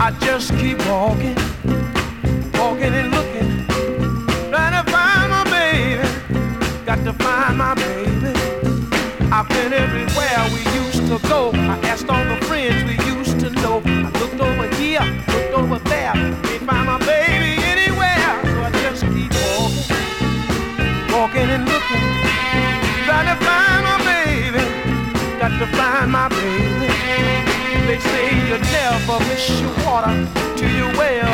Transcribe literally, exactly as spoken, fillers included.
I just keep walking, walking and looking, trying to find my baby. Got to find my baby. I've been everywhere we used to go. I asked all the friends we used to know. I looked over here, looked over there, can't find my baby anywhere. So I just keep walking, walking and looking, trying to find my baby. Got to find my baby. They say you never miss your water till your well